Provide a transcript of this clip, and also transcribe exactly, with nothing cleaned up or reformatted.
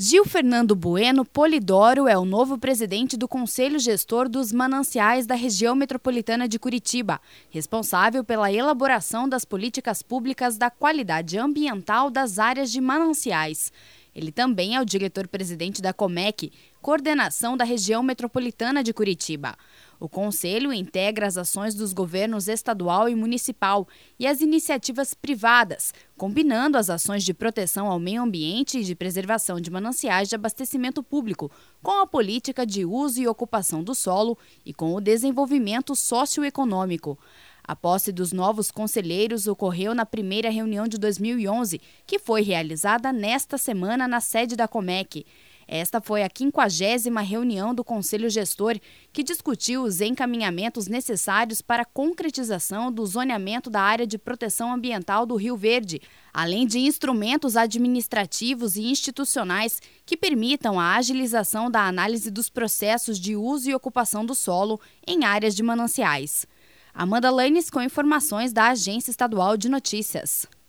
Gil Fernando Bueno Polidoro é o novo presidente do Conselho Gestor dos Mananciais da Região Metropolitana de Curitiba, responsável pela elaboração das políticas públicas da qualidade ambiental das áreas de mananciais. Ele também é o diretor-presidente da Comec, coordenação da Região Metropolitana de Curitiba. O Conselho integra as ações dos governos estadual e municipal e as iniciativas privadas, combinando as ações de proteção ao meio ambiente e de preservação de mananciais de abastecimento público, com a política de uso e ocupação do solo e com o desenvolvimento socioeconômico. A posse dos novos conselheiros ocorreu na primeira reunião de dois mil e onze, que foi realizada nesta semana na sede da Comec. Esta foi a quinquagésima reunião do Conselho Gestor, que discutiu os encaminhamentos necessários para a concretização do zoneamento da área de proteção ambiental do Rio Verde, além de instrumentos administrativos e institucionais que permitam a agilização da análise dos processos de uso e ocupação do solo em áreas de mananciais. Amanda Lanes com informações da Agência Estadual de Notícias.